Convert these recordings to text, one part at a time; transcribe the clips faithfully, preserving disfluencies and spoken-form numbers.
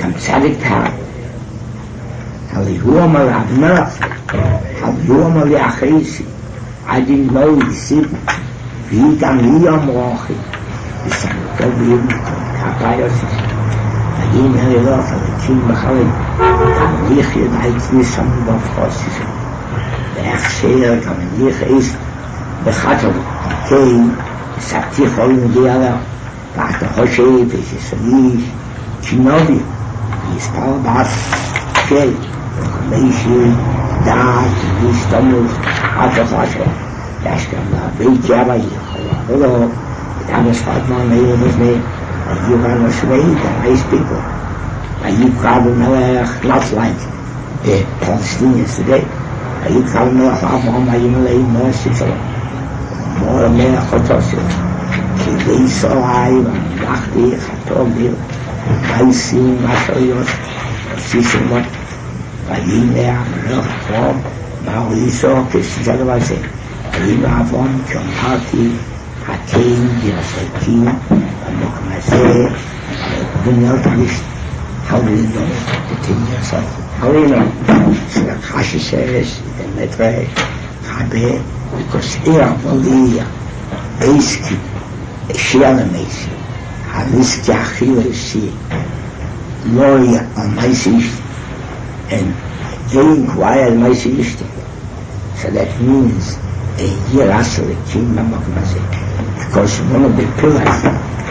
kam tzadik Tag. Halihu Amal Abner, Halihu Amal Yachesi. I didn't know he said, wie gam li Amrochi. He said, go be able to Kapayos. Again, I love for the king Bachali. Gam li Chiyadait Nisam Bavchosis. The Achsher, Gam li Chiyadait Bechatel. Okay, Sakti Cholim Diala. Bata Hoshe, Pesisanish. Chinobi. He's Paul Bas. Okay. Meishi, Dad, Nistomus, Atafasha. That's come now. Big Jabba, hello. That was what my name was named. You run a slave, they're nice people. And you call them not like the Palestinians today. And you call them not my Himalayan mercy for them. More and more Chotosis. They so alive, and Lachti, Chatobil, Maisim, Masayot, Sisim, what? Vayimeh Melchom Mauriso Kishalvase Vayimeh Avon Kyompati Hakeim Yirasekim Amokmase Bunyotvish. How do you know the thing yourself? How do you know? So the Kashi says, the Medrash, Chabe, because here Volia, Beiski, Shialamesi, Haliski Achilesi, Loria, Almaisish. And they inquired my sister. So that means a year after the king Mamakmase. Because one of the pillars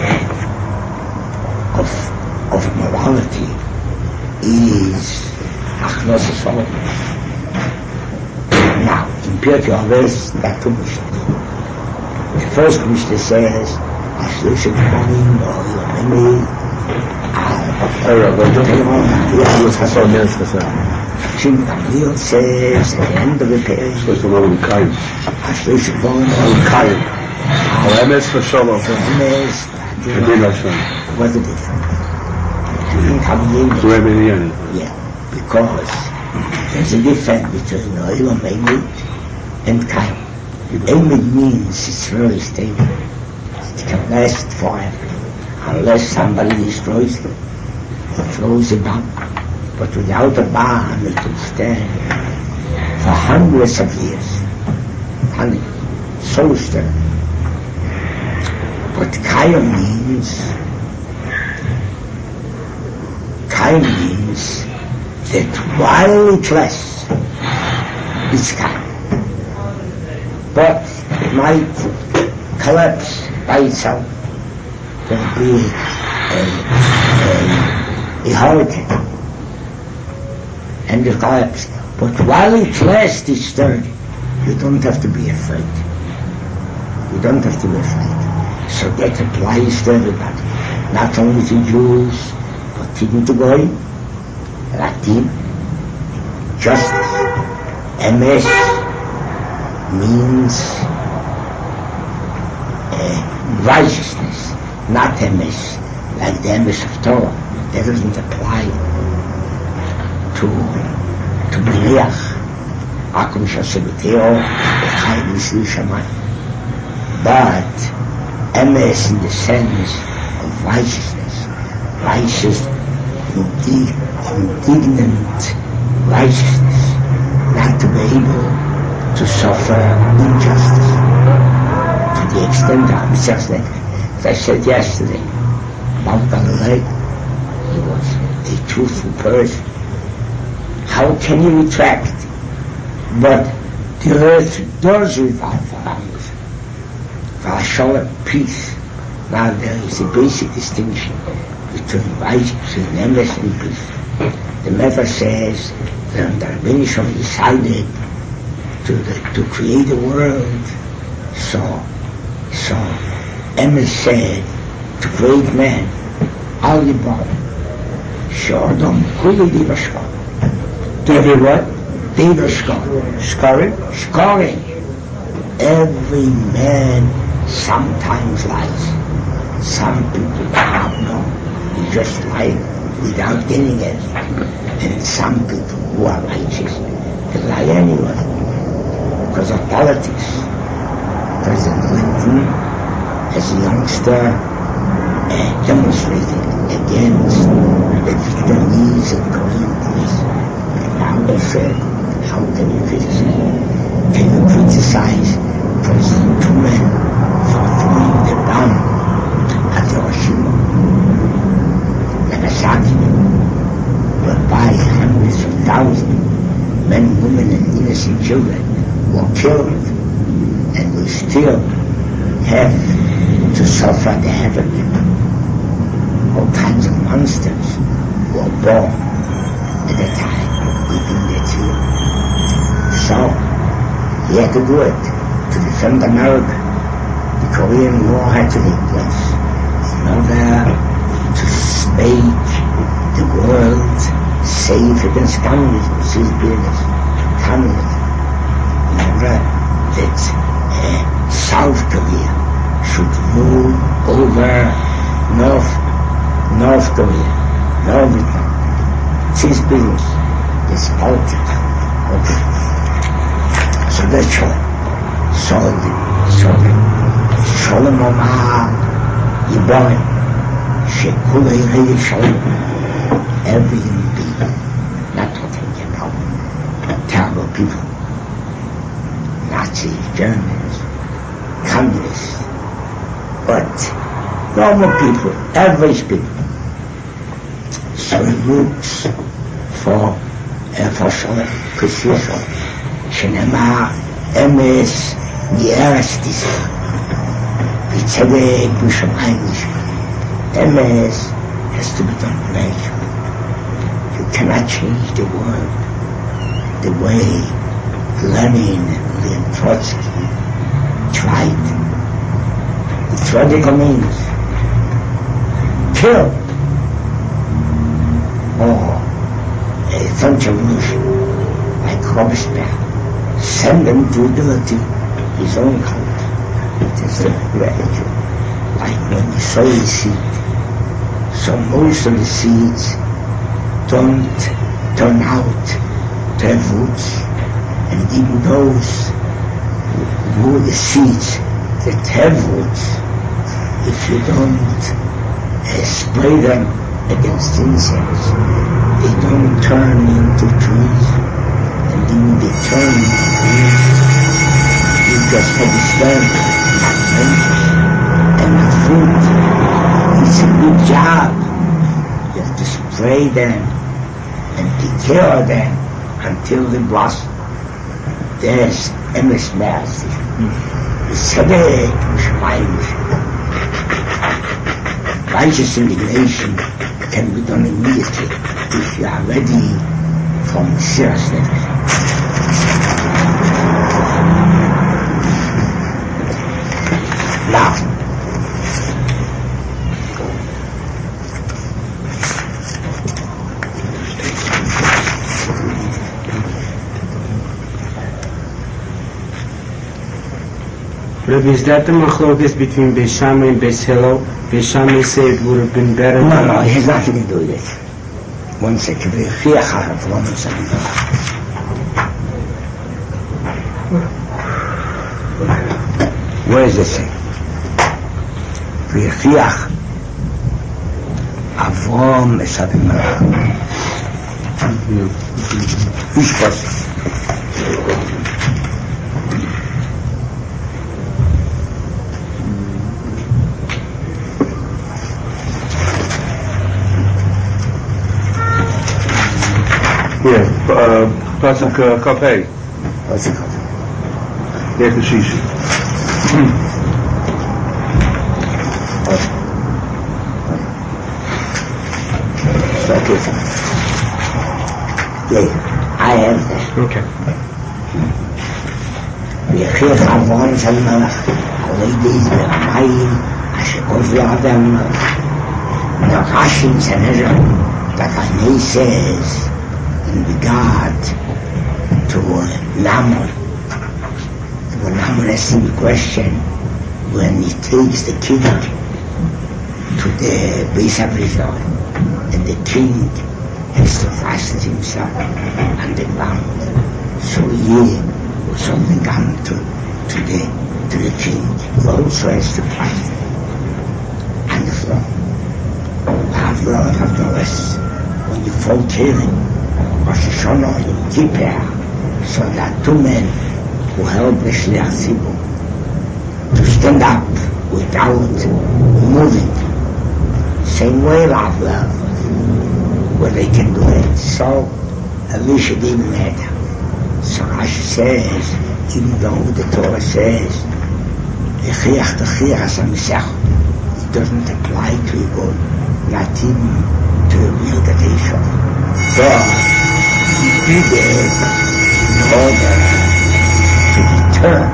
of of morality is Achnos Solomon. Now, in Pirkei Avos, there are two Mishnahs. The first Mishnah says, Ashlushim Konim, or Yomeni, Jim Gamliel says at the end of the page, Ashlish Bon Kaim. Emes for Shalom. Emes, what's the difference? Yeah, because there's a difference between Olam Emid and Kaim. Emid means it's very stable. It can last forever. Unless somebody destroys it or throws a bomb. But without a bomb, it will stand for hundreds of years. Hundreds. So stable. But Kayam means, Kayam means that while it lasts, it's Kayam. But it might collapse by itself. There'll be a, a, a hurricane and it collapses. But while it lasts, it's sturdy. You don't have to be afraid. You don't have to be afraid. So that applies to everybody. Not only to Jews, but even to Goyim, Latin, justice. Emes means uh, righteousness. Not emes, like the emes of Torah. That doesn't apply to to Beliach. Akum Shasebeteo, Echai Nisli Shamayim. But emes in the sense of righteousness, righteous, indig, indignant righteousness, not to be able to suffer injustice to the extent of himself. As I said yesterday, about Galileo, he was a truthful person. How can you retract? But the earth does revolve around us. For shalom, peace. Now there is a basic distinction between righteousness and emes and peace. The Medrash says that the Rebbeinu Shalom decided to the, to create a world. So, so Emes said to create man, Al Yibam, Shordom Kuli Divashkar. David what? Divashkar. Scarring? Scarring. Every man sometimes lies. Some people do not know. They just lie without getting anything. And some people who are righteous, they lie anyway. Because of politics. President Clinton, as a youngster, uh, demonstrated against the victims innocent children were killed, and we still have to suffer the havoc. All kinds of monsters were born at the time we built it here. So, he had to do it to defend America. The Korean War had to take place in order to make the world safe against communism, his business, communism. In order that uh, South Korea should rule over North, North Korea, North Vietnam. It's his business, it's politics. Okay. So that's all. So, so, Sholem Omar, Yiborim, Shekule Yirei Sholem, every human being, not talking about terrible people, Nazis, Germans, communists, but normal people, average people. So he looks for uh, for Sholem, Christian Shenema, Emes, Nierestis, Vitzedek, Bushamayim, Emes has to be done gradually. You cannot change the world the way Lenin and Leon Trotsky tried. It's radical means. Kill. Or a French revolution like Robespierre. Send them to dirty his own country. It is gradual. Like when you sow the seed. So most of the seeds don't turn out to have roots, and even those who the seeds that have roots, if you don't uh, spray them against insects, they don't turn into trees, and when they turn into trees, you just have the stem, not branches, and not fruit. It's a good job. You have to spray them and take care of them until they blossom. There's Emes Mercy. Tzedek Mishmayim. Righteous indignation can be done immediately if you are ready for seriousness. Now, Rabbi, is that the machlokes between Beis Shammai and Beis Hillel? Beis Shammai said it would have been better. No, no, it has nothing to do with it. One second. Where is this thing? V'yechiach Avrom Esav Melech. Which person? Yeah, uh, Pasuk uh, Kafei. What's it called? Dech Shishi. So, okay, fine. Yeah, I have that. Okay. ויחיר חברון של מלך, עולי דייז ברמיים, אשר גובי עד המלך. Now Rashi in Sanhedrin, that Hanei says in regard to uh, Naaman, when Naaman asks him the question, when he takes the king to the Beis HaMikdash, and the king has to fasten himself on the ground, so he or something come to, to the to the king, he also has to fasten on the floor. After, after rest, when you fall killing, Rosh Hashanah, Yom Kippur, so there are two men who help the Shliach Tzibur to stand up without moving. Same way Rav, where they can do it. So Elisha didn't matter. So Rashi says, even though the Torah says, Echiach Techiach HaMesech, it doesn't apply to a God, not even to a real Gadesha. But he did it in order to deter.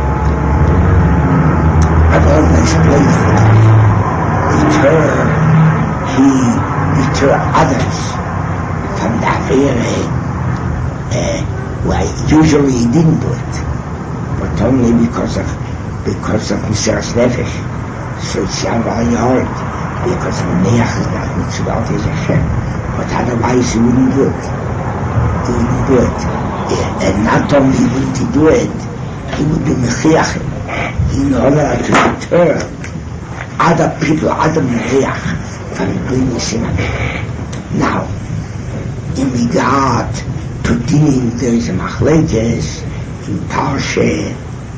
I've already explained that. Deter, he deter others from the Avere, uh, well, usually he didn't do it, but only because of because of Mesiras Nefesh. So it's very hard, because of Neach is not Mitzvot is Hashem, but otherwise he wouldn't do it. He wouldn't do it. Uh, and not only would he do it, he would be Mechiach in order to deter other people, other Neach, from doing the sin. Now, in regard to dinim, there is a machlekes in Parsha,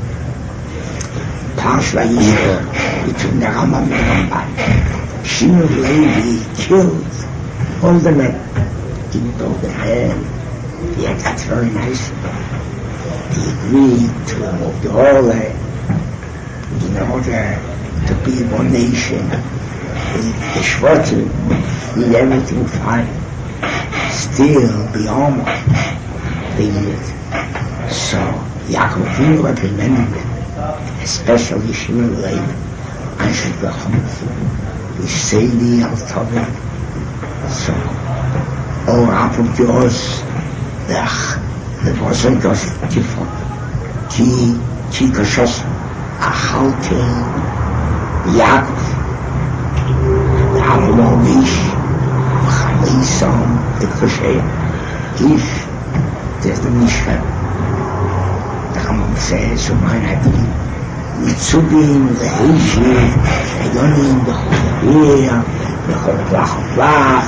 Parsha Vayishlach, between the Rambam and the Ramban. Shimon Levi killed all the men, even though the men, he acted very nicely. He agreed to remove the whole in order to be one nation. The, the Shvatim did everything fine. Still, the armor, they needed. So, Yaakov Avinu recommended them, especially Shimon Levi, Anshe B'Chomov, the Seidi Al-Tovim. So, all up of yours, the the Boston goes Tifon, Ki, Ki Kashos, Achaltin, Yaakov, the Abulon Vish, Chamisam, the Kosher, if there's the Mishkan, the Rambam says, so mine Adim, Mitzubim, the Heishim, the Yonim, the Chotavir, the Chotlach Chotlach.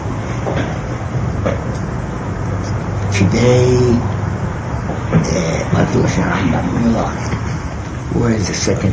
Today, what was the Rambam Melach? Where is the second?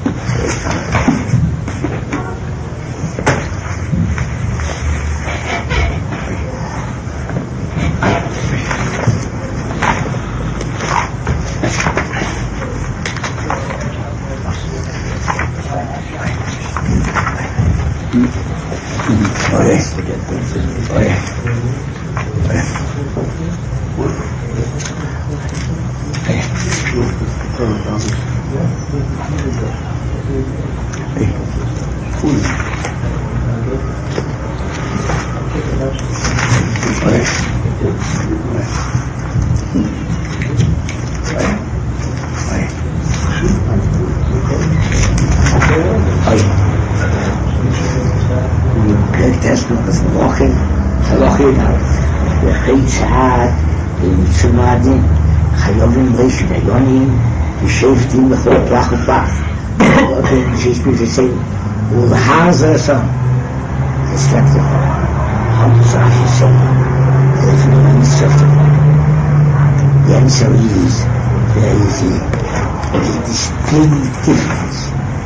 Shifting the whole block of bath. She's been the same. All the hands are some. It's like the how does Rashi say? There's no answer to that. The answer is there is a, a distinct difference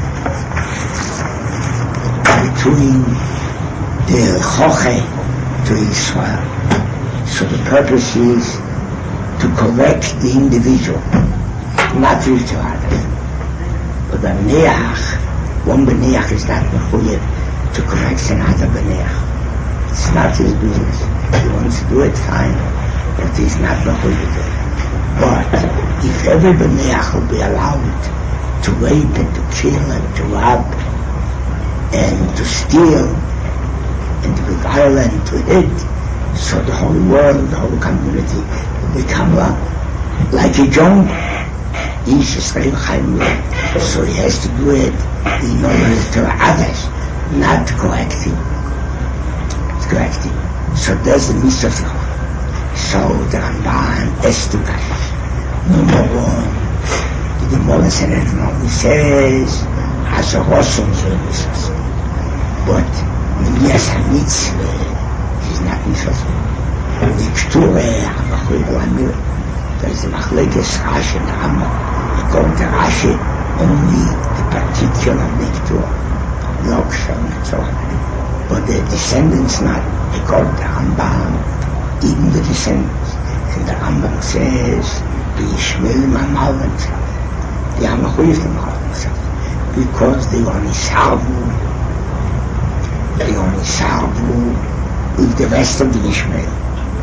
between the Choche to Israel. So the purpose is to correct the individual, not to each other. But the Neach, one Beneach is not mechuyev to correct another Beneach. It's not his business. He wants to do it, fine, but he's not mechuyev. But if every Beneach will be allowed to rape and to kill and to rob and to steal and to be violent, to hit, so the whole world, the whole community will become uh, like a jungle. So he has to do it in order to others, not to correct him. To correct him. So there's the mitzvah. So the Ramban has to cash. Number one, the Gemara says, as a Roshon services. But yes, a mitzvah is not mitzvah. The K'tureh, there is a machlekes Rashi and Rambam. According to Rashi, only the particular Miktur, Yoksha and so on. But the descendants not. According to Rambam, even the descendants, And the Rambam says, the Yishmaelim are Malvin, they are Mechuyev to Malvin, because they only salvu, they only salvu with the rest of the Yishmael.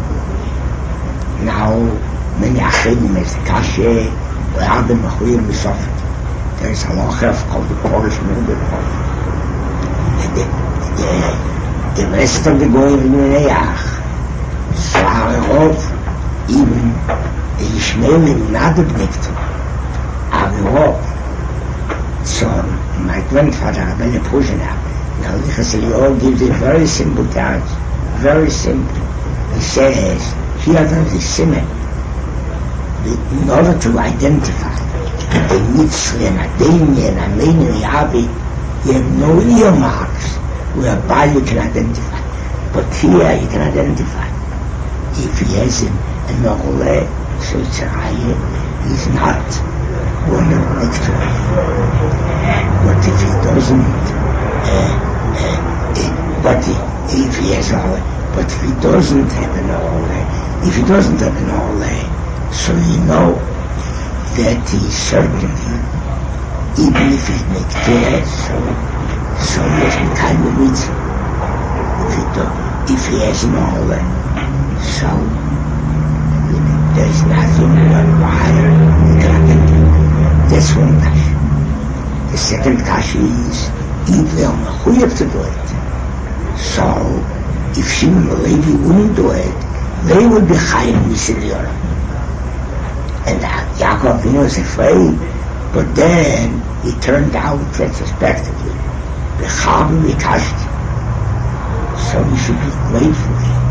Now, many Achedim is the Kashe, where are the Mechuyev Misofet. There is a Lochef called the Polish Milbid. And the, the, the rest of the Goyim in Neach, Svarerov, even the Yishmaelim not admit Avirov. So my grandfather Rabbeinu Puzhina, now Lichas Eliyahu gives a very simple terms, very simple. He says, here there is a simon, in order to identify the Mitzri and Adeni and Ameni and Yavi, you have no earmarks whereby you can identify. But here you can identify. If he has him and Norole, so it's a Raya, he's not one of the next one. But if he doesn't, uh, uh, uh, but he, if he has all, but if he doesn't have an Norole, if he doesn't have an Norole, so you know that he's certainly, even if he's make Torah, so, so he has kind of mitzvah. If he do, if he has an Norole, so there's nothing worthwhile you can identify. That's one kash. The second kash is if they are mechuyev to do it. So if Shimon and Levi wouldn't do it, they would be chayiv misidiyah. And Yaakov Avinu was afraid, but then it turned out retrospectively the chav mikashti. So we should be grateful.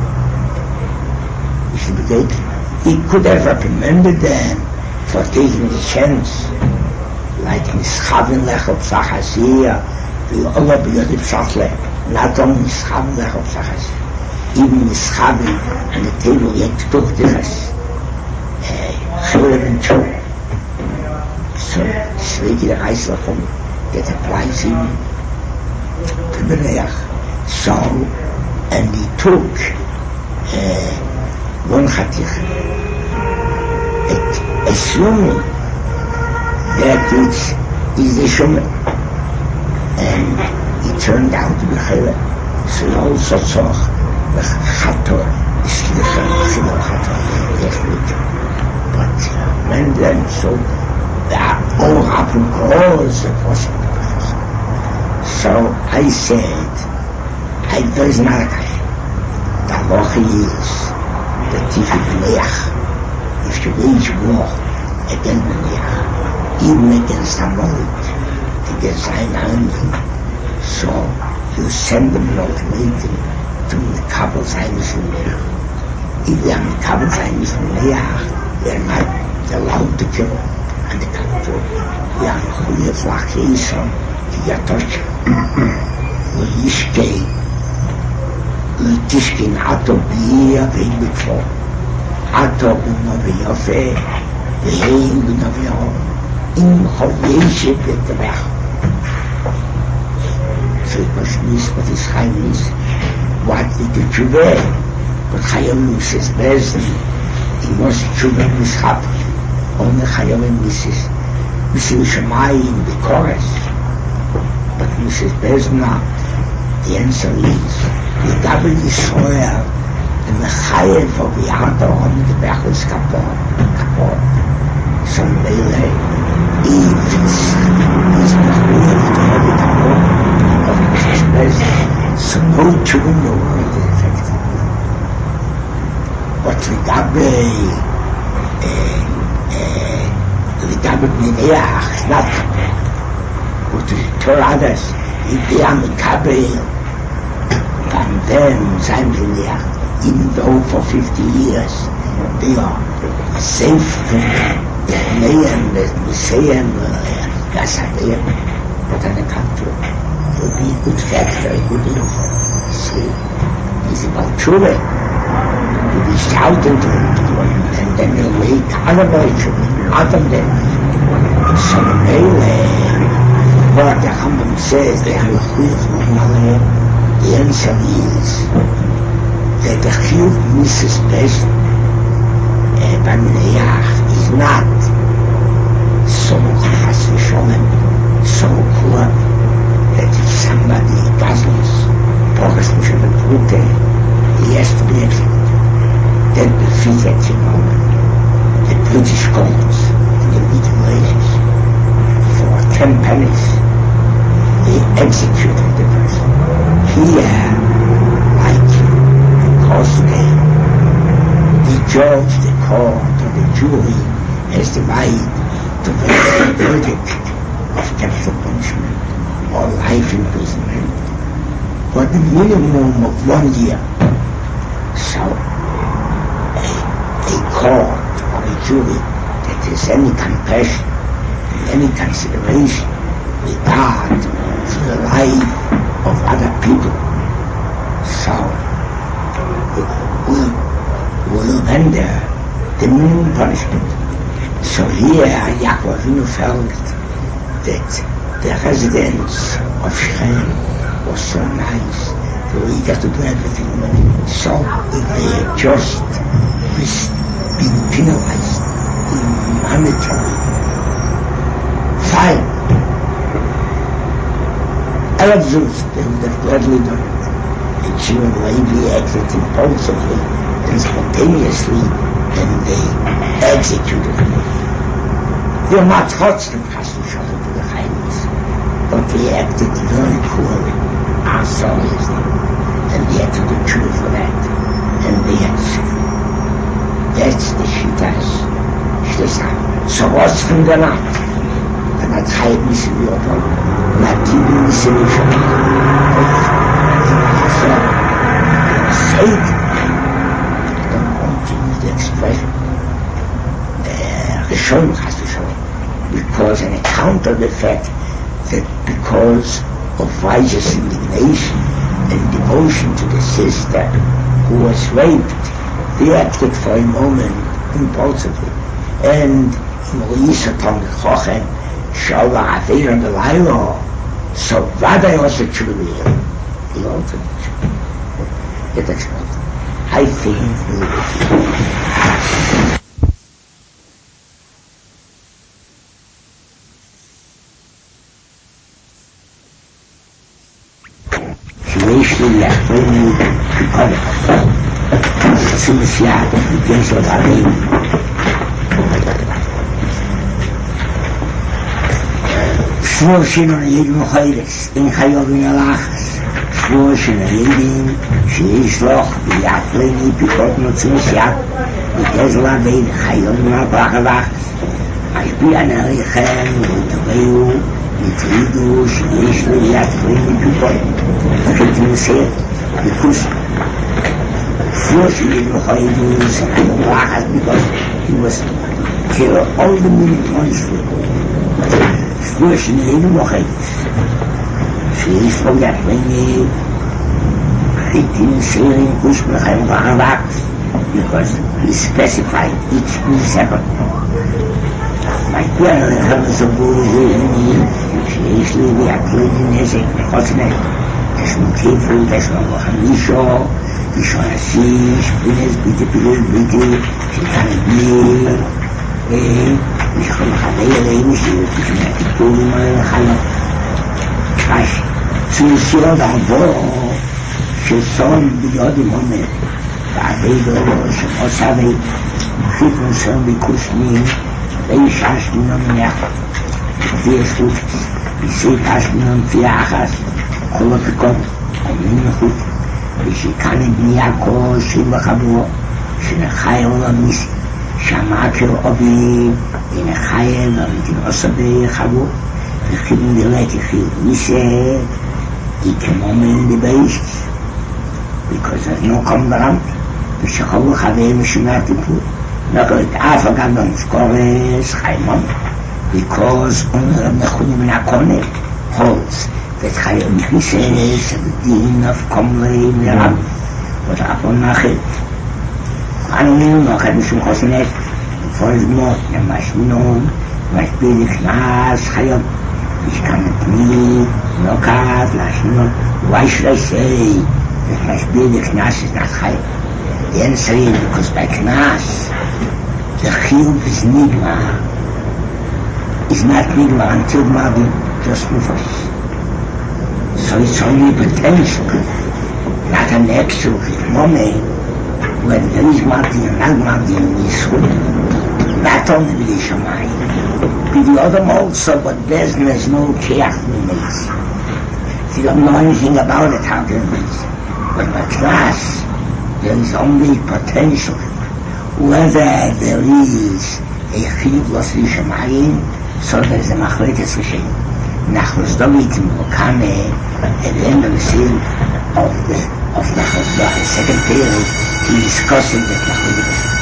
We should be grateful. He could have recommended them for taking the chance, like Nischavin Lechot Sachasiyah, the Allah B'Yodib Shachle, not only Nischavin Lechot Sachasiyah, even Nischavin on the table yet Tuchtichas, Chelev and Chur. So, Sveki the Reislachum, that applies even to Bereach. So, and he took uh, one Chatich, assuming that it's is the Shomer, and it turned out to be Chele. So he also saw the Chator, the Shlichem, Chilel Chator, Yechlik. But when then, so that all happened because it wasn't the Prophet. So I said, I, there is not a Kash. The halacha is that if you B'neach, if you wage war against B'neach, even against Amalek, against Ein Anvin, so you send them an ultimatum to Mekabel Zaynis B'neach. If they are Mekabel Zaynis B'neach, they are not allowed to kill them. And the contrary, we are Mechuyev L'Achreison, Yatosh, L'Yishkei, L'Tishkin Ato B'Yeh V'Ein B'Kfo, Ato B'Novi Yofe, V'Ein B'Novi Yofe, Im Chol Yeshe B'Tevech. So the question is, what is Chaim is? What did the Tshuva? But Chaim says, Bezdin, he was Tshuva Mishchapik. Only Chayovim Missus Missus Shemayim B'Kores, but Missus Bezna, the answer is the Gabi Yisrael and the Chayev of Yata on the Bechus Kapor Kapor. So Mele, if it's is Mechuyev to have the Kapor of Missus Bezna, so no Jew in the world is affected. But the Gabi uh, the Gabi B'Neach, not Kapor. But to tell others, if they are Mekabel, and them, Zayn B'Neach, even though for fifty years they are safe from the Neim, the Museum, Gasadeh, but on the contrary, it would be a good factor, a good info. See, it's about Tshuva. To be shouted to him, and then he'll wake other Tshuva. Out of them. So Mele, what the Rambam says, they have a chiyuv normally, the answer is that the chiyuv Missus Bezna Baneach is not so Chas v'Sholem, so poor that if somebody doesn't focus on the brute, he has to be executed. That defeated, you know, the British courts in the Middle Ages for ten pennies. They executed the person. Here, like, because they, the judge, the court, or the jury has the right to render a verdict of capital punishment or life imprisonment, but the minimum of one year. So, a, a court or a jury that has any compassion and any consideration regard for the life of other people, so will, will render the minimum punishment. So here Yaakov Avinu felt that the residents of Shechem was so nice, they were eager to do everything. So if they had just been penalized in monetary fine, Arab Jews, they would have gladly done it. The children of Levi acted impulsively and spontaneously, and they executed them. They were not trotzdem Chas v'Sholem to the Chaylis, but they acted very poorly. Our sorry is them. And they had to do true for that. And they had to. That's the Shittas. Shittas. So what's from the night? And that's how it is in your dog. Not even the solution. So, say it. I don't want to use the expression. Rishon Chas v'Sholem. Because an account of the fact that because of righteous indignation and devotion to the sister who was raped, they acted for a moment impulsively. And in Moishaton Chochem, Shalva Aveir and the Lailo, so Vada was a true real. He also did true. That explains. I think we'll be שיש לי להחליט קודם. עושים סייעת, בגלל של דברים. שבוע שנולדים חודש, אין חייבים ללחץ. שבוע שנולדים שיש לך להחליט פיקות מוצאים סייעת, בגלל של דברים חייבים ללחץ. משפיע נעריכם ותביאו יתרידו שיש לי להחליט פיקות. Continuously, because forcing him to hide his and because he was killed all the minute once for forcing him to hide. She is from that when he eighteen sailing Kushmachim Barak because he specified each in separate. My brother has a boy in me, she is really a clean music, what's next? Das mit Teufel, das war noch ein Mischo, die schon ein Sieg, Spinnes, bitte, bitte, bitte, sie kann nicht mehr, ich kann noch ein Lehrer, ich kann nicht die Tore mal halten. Was, zu sehr da wo, für so ein Biode Moment, da Bedo, schon Osave, Chippen son wie Kusmin, Reish Ashmin und Nech, wie es gut, wie Seid Ashmin und Fiachas, כל הפיקות, עומדים לחוץ, ושכאן בני יעקב שיל וחברו, שנחי עולמיס, שמעקר אבי, ונחי ומתין עושבי חברו, וחיבו דלתי חיל מיסה, היא כמו מן דבייש, because there's no common ground, ושחבו חבר משונה טיפול, נקרא את אף אגב במשקורס, חיימון, because under נכונים מן הקונה, holds, that Chayim Kisses and the Dean of Komlei Miram was upon Nachit. Anonil Nachit Mishum Chosenet, before his mot, and Mashminon, Mashbil Knas Chayim, which can at me, Nokat, Lashminon. Why should I say It must be the Knas is not Chayv. The answer is because by Knas, the Chiyuv is Nigmar. Is not Nigmar until Mabim, just Nefesh. So it's only potential, not an absolute moment when there is Mabim and not Mabim in Yisroel. Not only with the Shamayim, with the other also, but there's no Keach Mimetz. You don't know anything about it, how can it be? But by Knas, there is only potential. Whether there is a Chiyuv Los Yishamayim, so there is a Machlekes Rishonim. Nachos David in Bokane, at the end of the scene of the, of Nachos David, the second period, he is discussing that Machlekes Rishonim.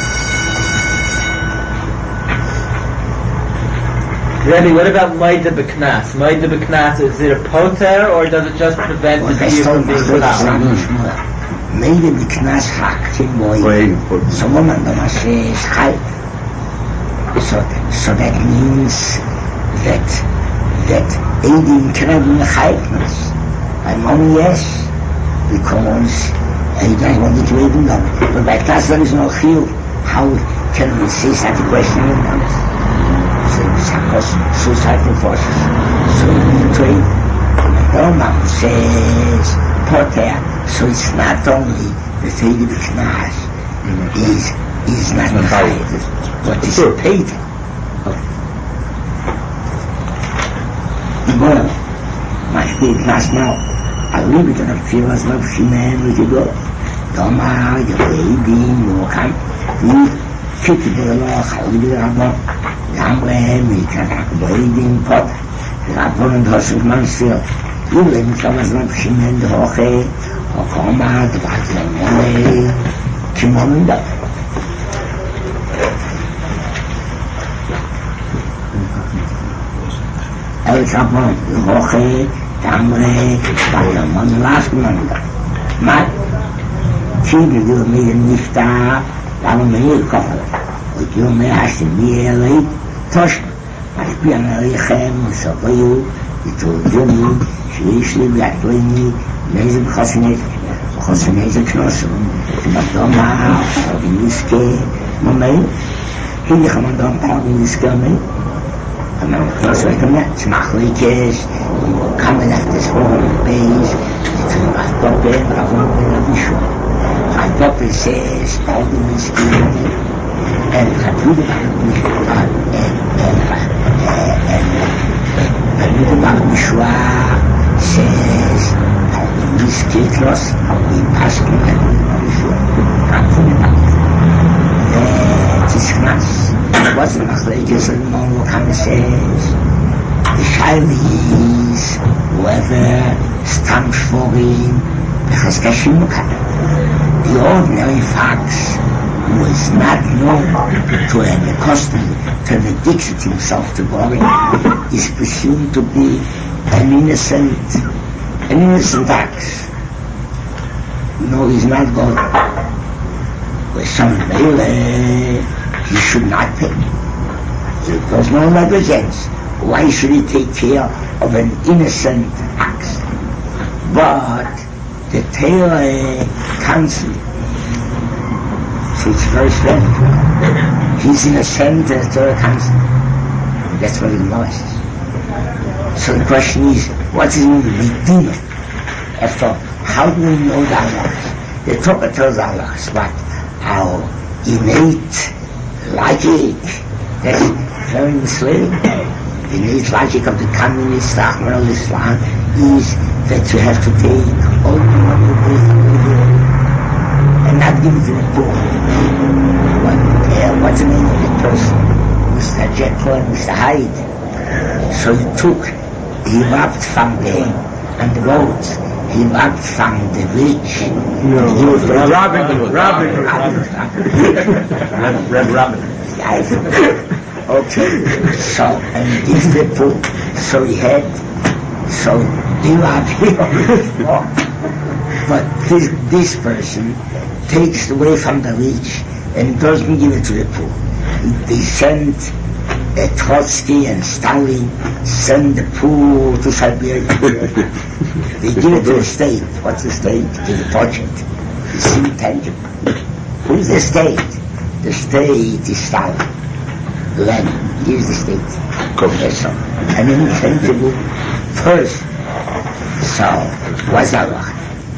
Rebbe, what about Maida B'Knas? Maida B'Knas, is it a poter or does it just prevent well, the beer from being flour? Maida B'Knas haktim boy. So woman don't say is chayv. So so that means that that Eidim cannot be chayvness. By mom yes, because he doesn't want it to Eidim done. But by Knas there is no chiyuv. How can we say such a question in Knas? So suicide forces. So the trade, the Rambam says poter. So it's not only the Fedi B'Knas is is not chayv, but it's a pater. Well, my Fedi B'Knas now. I leave it on a few as love Shimon with the God. Doma, the baby, no come. You keep it the law. I leave it on. Gamle, mit der Boyding Pot, der Brunnen Hosen Mansfield. Jule mit was noch Schimmen der Woche, und Komma, der Batman, Kimon da. El Capon, der Woche, Gamle, Batman, last month. Mal, Chile du mir nicht da, da mir kommen. Und du mir hast mir leid. Toshma, משפיע עליכם וסביו, יתורגמו, שיש לי בעטויני, לאיזה חוסנת, חוסנת זה כנוסו, מדומה, פרדיניסקה, ממאי, היא חמדום פרדיניסקה ממאי, אמרנו כנוסו וכמנה, צמח ליקש, כמה נפתס פורם בייז, יתורגמו אטופן, רבון בן אבישו, אטופן סייס, פרדיניסקה ממאי, and I read about uh, and and and I read about Mishra says that this Kitros we pass to the Mishra that is Knas. What's the Machlekes and Mono kind of says the Shaili is whether stamps for him because Kashimuka the ordinary facts was not known to have accustomed to have addicted himself to glory, is presumed to be an innocent, an innocent act. No, he's not God. With some bail, he should not pay. If there's no negligence, why should he take care of an innocent act? But the Torah counsel. So it's very strange. He's in a center to a council. That's what it was. So the question is, what is in the Medina? After all, how do we know the Allahs? The Torah tells Allahs what our innate logic, that's very misleading. The innate logic of the communist Ahmad al-Islam is that you have to take all the money away from the world and not give it to the poor. What, uh, what's the name of the person? Mister Jekyll and Mister Hyde. So he took, he robbed from them and the roads. He robbed from the rich. No, he was robbing them. Robbing them. Reb Robin. Okay. So, and these the poor. So he had, so he robbed him. But this, this person takes away from the rich and doesn't give it to the poor. They send uh, Trotsky and Stalin send the poor to Siberia. They give it to the state. What's the state? To the budget. It's intangible. Who's the state? The state is Stalin. Lenin. Here's the state. Professor. An intangible person. So, what's that like?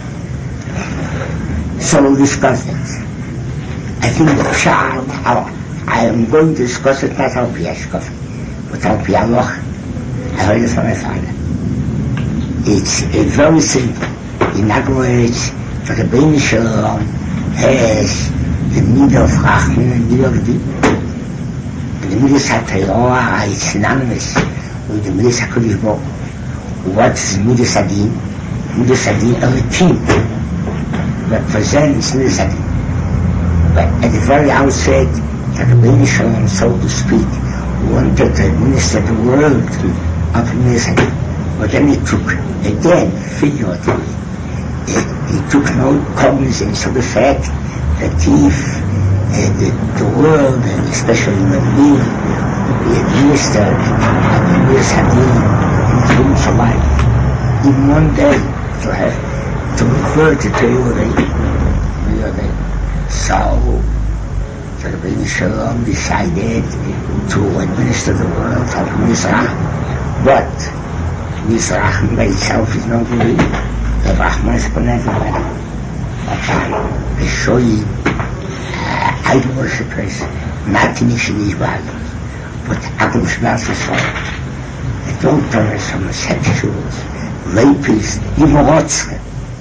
So we'll discuss it. I think the pshat, I am going to discuss it not al pi Ashkenazi, but al pi halacha. I heard it from my father. It's uh, very simple. In other words, the Rebbeinu Shalom has the middle of Rachman and middle of Din. And the middle of HaTorah is synonymous with the middle of HaKadosh Baruch Hu. What's the middle of Din? The middle of Din, a routine, represents middle of Din. But at the very outset, the Rebbeinu Shalom, so to speak, wanted to administer the world of middle. But then he took, again, figuratively, he, he took no cognizance of the fact that if uh, the, the world, and especially human being, would be administered at the Midas Hadin in the fullness of life, in one day, to have, to refer to Torah day. So, the Rebbeinu Shalom decided to administer the world of Mizrach. But Mizrach by itself is not good. The Rahman is benevolent. Okay, they show you uh, idol worshippers, not initially values, but Adam Shmas is for adulterers, homosexuals, rapists, even Rotzke.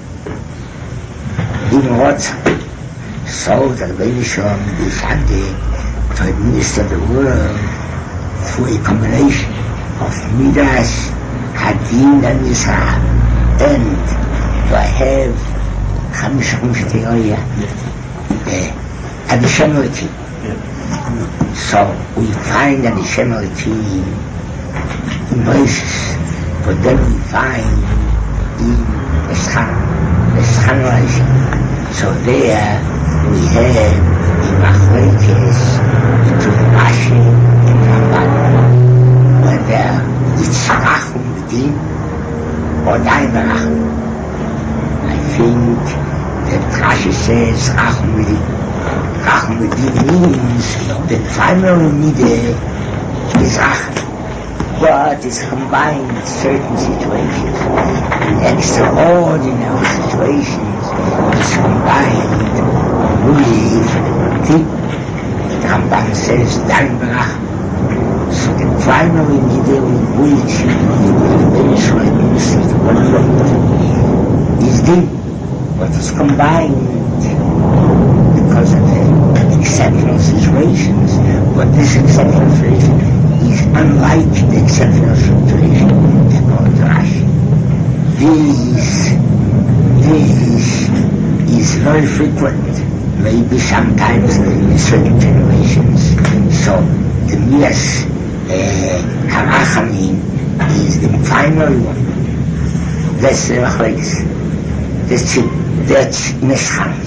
Even Rotzke. So the Rebbeinu Shalom decided to administer the world through a combination of Midas, Hadin and Mizrach, and to have Chamish Chamish Teoria, uh, additionality. So we find additionality in places, but then we find in the Schana, the Schana. So there we have in Machlekes between Rashi and Ramban, whether it's Rachum B'Din or Daim Rachum. I think that Rashi says Rachum B'Din. Rachum B'Din means the primary midah is Rachum, but it's combined with certain situations. In extraordinary situations, it's combined with Din. The Ramban says Daim Rachum. So the primary midah with which the Rebbeinu Shalom administers the world is Din, but it's combined because of the exceptional situations. But this exceptional situation is unlike the exceptional situation according to Rashi. This, this is very frequent, maybe sometimes in certain generations. So the Midas uh, Harachamim is the primary one. That's the Machlekes. That's it. That's Neschan.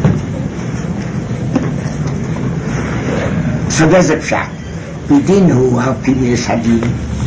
So there's a pshat. B'Din hu al pi Midas Hadin.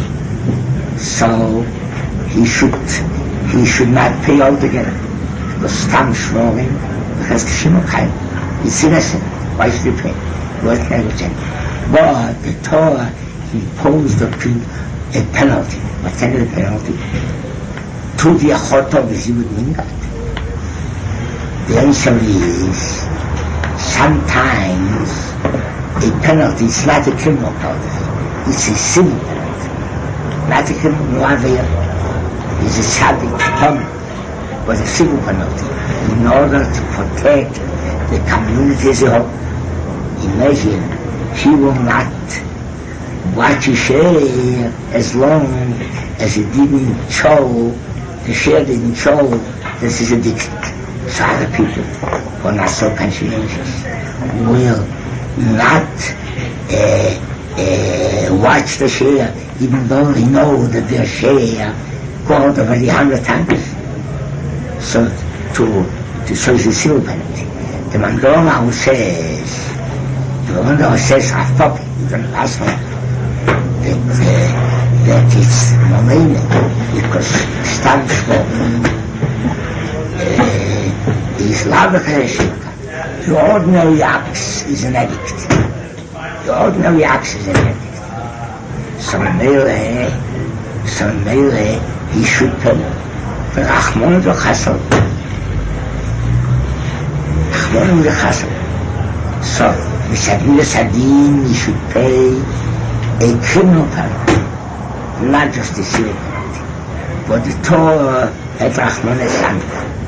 So he should he should not pay altogether. Because Stam Shmorim has Kshimah Chaim. It's innocent. Why should he pay? Was negligent. But the Torah imposed upon a penalty. What's the penalty? To the Achotov is you would mean that. The answer is sometimes a penalty is not a criminal penalty. It's a civil penalty. Not a criminal avia. It's a sabbath penalty. But a civil penalty. In order to protect the community as a whole. Imagine, he will not watch his share as long as he didn't show, the share didn't show this is addiction. So other people who are not so conscientious will not uh, uh, watch the share even though they know that their share called already a hundred times. So to, to show the civil penalty. The Mandoma who says, the Mandoma says, I've talked, you don't ask me. that, uh, that it's Mamena, because it stands for uh, is Lavaka. The ordinary axe is an edict. The ordinary axe is an edict. So Mele, so Mele, he should pay for Achmon v'chasel. Achmon v'chasel. So, Misadin Sadin, he should pay a criminal penalty, not just a civil penalty. But the Torah had Rahman Eslam.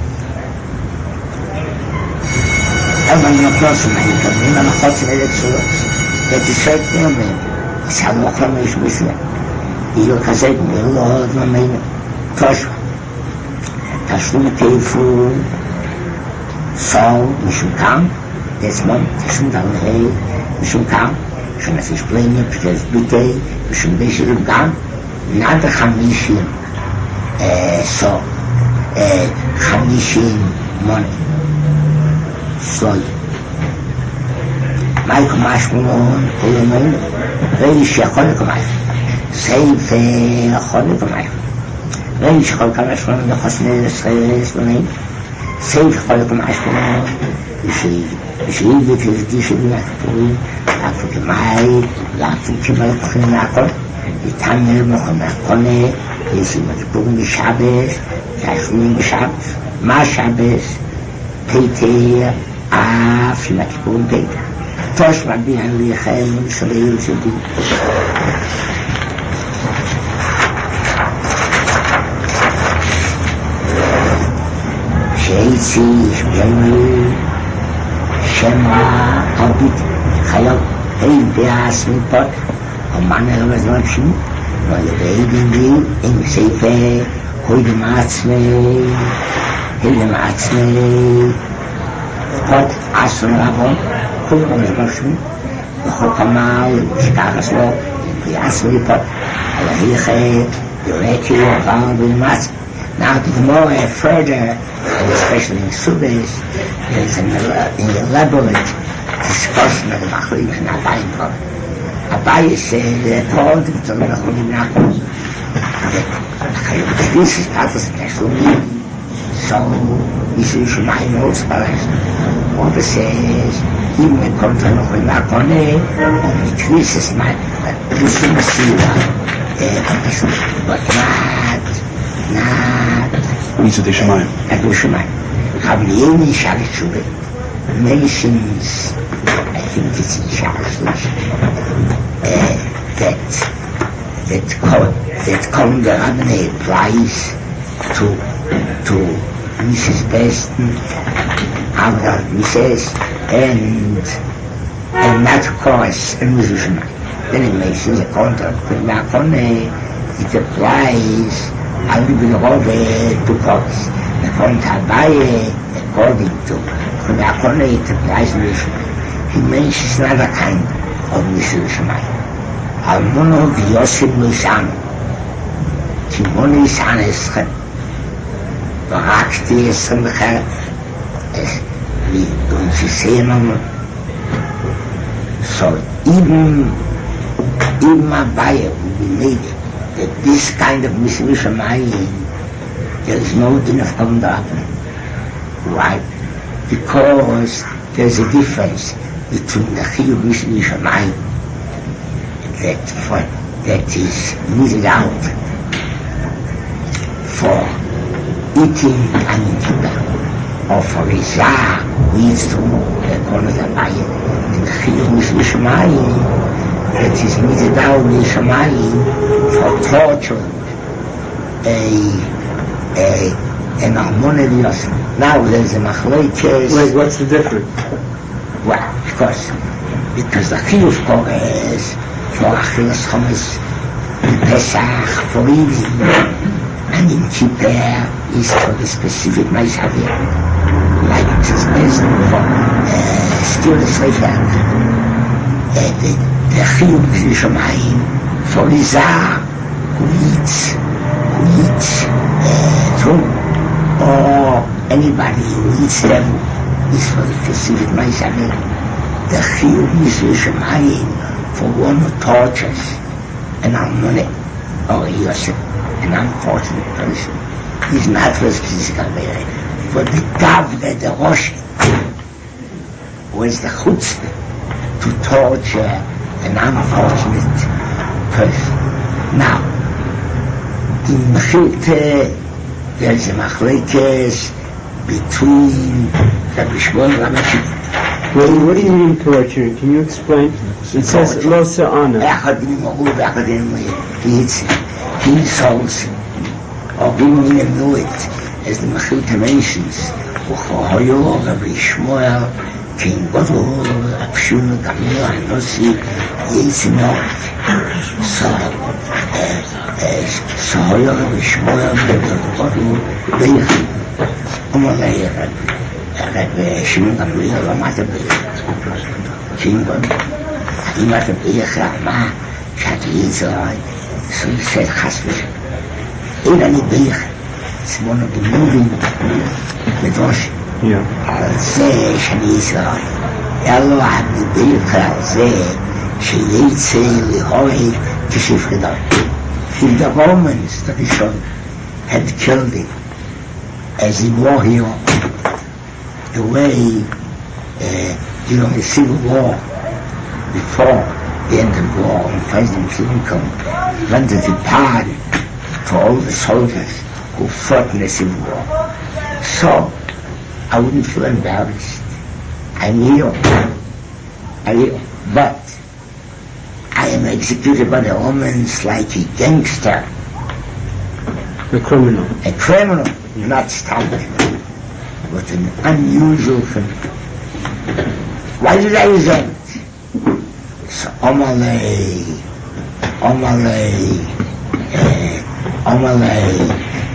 Elman Yoknosim, and he can name a Chotz in Eretz that is certain of him. It's how Mochram is Muslim. He will Chazed, will Lord Mamein, Toshva. Tashlum Teifu, Sol, Mishum Kam, Desmond, Mishum Dalhei, Mishum Kam, Mishum Afish Plenya, Pritez Bitei, Mishum Beshirim Kam, Nada Chamishim, so, Chamishim Money. Soy. Michael Mashmon, Kolonon, Reish Yachol Kamay, Seife Yachol Kamay, Reish Chol Kamashmon, the Hosne, the Sreis, the name, Seife Chol Kamashmon, you see, you see, it is this in that point, after the Mai, after the Kimal the Tamil Mohammed, you see, the Boom the Shabbos, Tashmin the Shabbos, Ma Shabbos, Peter, Af, Matchboom Peter. Tosh Rabbi Henry Chem, Shalei Sidi. Sheitzi, Shemri, Shema, Abit, Chayot, Hey, Beas, Mipot, Oman was not Shim, while the baby in Seife, Hoyde Matzme, Hilde Matzme, Pot, Asun Rabon, Kulon was not Shim, the Hokamal, Shikakaslo, the Asmi Pot, Alahiche, the Reki, Val, the Matzme. Now, the more further, and especially in Subis, there is an elaborate discussion of the Machlim and Abayin problem. Abayin said that all the Machlim Nachman, that this is part of the Teshuvah, so this is Shemayim also Paresh. Others says, even when it comes to Machlim Nachman, it increases my Christian Messiah, but not not Mitzvah Shemayim. At Shemayim. Havlieni Shalit Shubit. Nations, I think it's in Shalit uh, that that come that come the Rabbinate applies to to Missus Besten, Avram Missus and and not of course and Mitzvah Shemayim. Then it makes it a contract. It applies I'll be the Robert to Cox. The point Abaye, according to Kunakone, it applies to Mishmai. He mentions another kind of Mishmai. Almono Yosim Lusano. Timoni Saneschen. Barakti Esenbecher. Wie uns sehen. So even even Abaye will be made that this kind of Mishmaim, there is no din of Kondab. Why? Because there is a difference between the Chiyuv Mishmaim that for, that is meted out for eating and eating, or for Rizah, who eats to the corner of Abaye, and the Chiyuv Mishmaim that is meted out Mishmaim for torturing a a an harmonious. Now there's a machlekes. Wait, what's the difference? Well, of course, because the chiyuv is for achilas chametz, Pesach for eating, and in Kippur is for the specific ma'aseh, like it is best for uh, still the sefer. Uh, the the chiyuv is for Rizah, who eats, who eats uh, too, or anybody who eats them is for the specific ma'aseh. The chiyuv is for one who tortures an almone or Yosef, an unfortunate person, is not physical way, but the Gavne, the Rosh, was the chutzpah to torture an unfortunate person. Now, in Mechilte, there's a machlekes between Rabbi Shmuel and Rabbi Akiva. Well, what do you mean torturing? Can you explain? It says lo se'ana. Echad ima'u v'echad ima'u he insults him. Or even in know it, as the Mechilte mentions, Uchohoyo Rabbi Shmuel King Godol Abshun Gamil Hanosi Yitzinot. So, so Hoyo Rabbi Shmuel Godol Beich Omalei Rabbi Shimon Gamil Lamata Beich King Godol Lamata Beich Rama Shat Yitzhak. So he said Chasvish Irani Beich. It's one of the moving Midrash. Yeah. על זה שאני ישראל, אלו הדיבר על זה שיצא להורג כשפחדו. If the Romans, the Rishon, had killed him as in war hero, the way, uh, you know, the civil war, before the end of the war, when President Lincoln granted a pardon to all the soldiers who fought in the civil war. So, I wouldn't feel embarrassed. I'm here. I'm here. But I am executed by the Romans like a gangster. A criminal. A criminal, not standard, but an unusual thing. Why did I resent? So, Omalei, Omalei, uh, Omalei,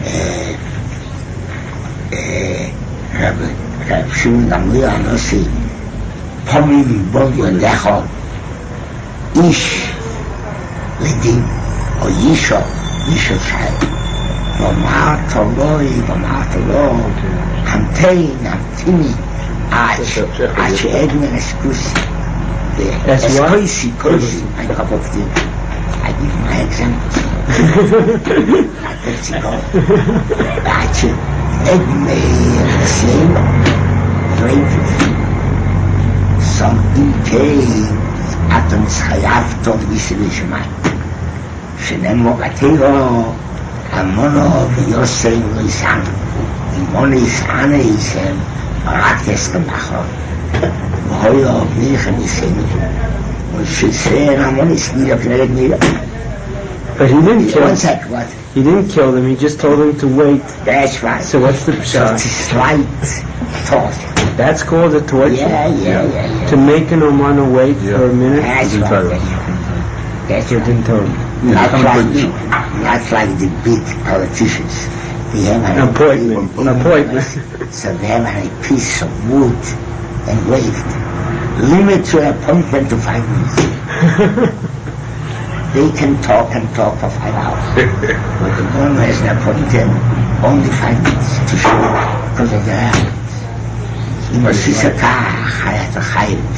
uh, uh, Rabbi, Rabbi Shimon Gamliel Hanosi, Pomim Bol Yodecho, Ish, Lidin, or Yisho, Yisho Chai, Vomar Toloi, Vomar Toloi, Hamtein, Hamtini, Ach, Ach Edmen Eskusi, Eskoisi, Koisi, my cup of tea. I give my examples. Let's go. Ach, Edme, Slim, Great. Something came at the Chayavto Yisivishmai. Shenemo Gatiro, Amono, Yosei, Lisan, Imonis, Anaisem, Rates Kamacho, Hoyo, Nichem, Isim, which she said, Amonis, Nira, Nira. But he didn't kill One sec, what? He didn't kill them, he just told them to wait. That's right. So what's the So pshat? it's a slight torture. That's called a torture? Yeah, yeah, yeah, yeah. To make an Omana wait Yeah. for a minute? That's Didn't right. tell That's you. right. That's So it right. didn't tell them. Not Come like, quick. not like the big politicians. They have An an appointment. An appointment. So they have a piece of wood engraved. Limit your appointment to five minutes. They can talk and talk for five hours. But the one who has an appointment, only five minutes to show because of their habits. He must see Sakah, Hayat Chayim.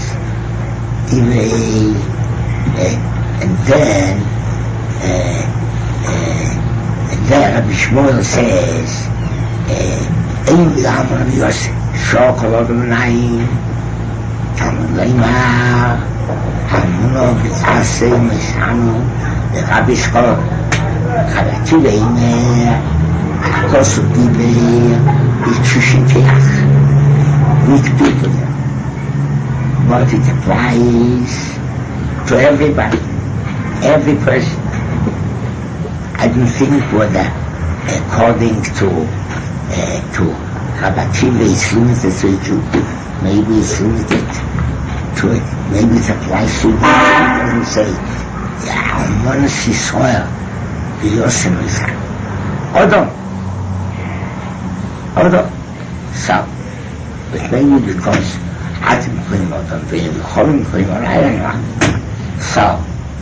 And then, uh, uh, and then Rabbi Shmuel says, Ein B'lam Rabbi Yosef, Shokol Odom Naim, Talmud Leimar, Hamuno B'tzasei Meshanu, Rabbi Shkol, Chavati Leimer, Akosu Diber, B'Tshushin with people there. But it applies to everybody, every person. I don't think whether according to uh, to Rabativa it's limited to a Jew. Maybe it's limited to it. Maybe it applies to it. It doesn't say, yeah, I want to see soil. The Yosef is Odom. Odom. So, but maybe because Atim Koyim Odom, Ve'im Cholim Koyim Odom, I don't know. So,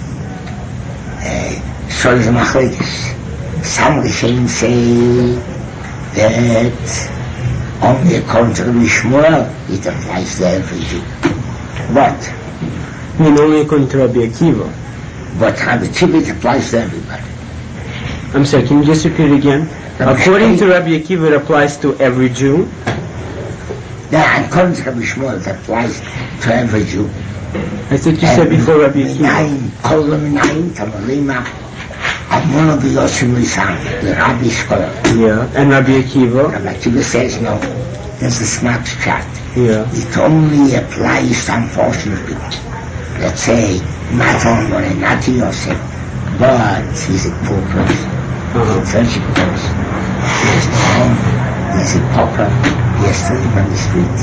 uh, so is Machlekes. Some Rishonim say that only according to Rabbi Shmuel it applies to every Jew. But I mean, only according to Rabbi Akiva. But Rabbi Akiva applies to everybody. I'm sorry, can you just repeat it again? According to Rabbi Akiva, it applies to every Jew. Yeah, according to Rabbi Shmuel, it applies to every Jew. I thought you said before Rabbi Akiva. Minayin, kol minayin, tamalima, Amuna b'yosim lisan, the Rabbi scholar. Yeah, and Rabbi Akiva. Rabbi Akiva says no. There's a snapshot. Yeah. It only applies to unfortunate people. Let's say, not only not to Yosef, but he's a poor person. Uh-huh. He's a tragic person. He has no home. He's a pauper. He has to live on the street.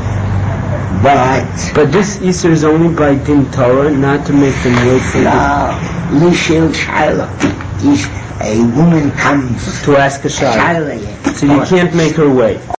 But But this Easter is only by Din Torah, not to make them wait for the, no, Lishil Shaila. If a woman comes to ask a child. Shaila, So you can't make her wait.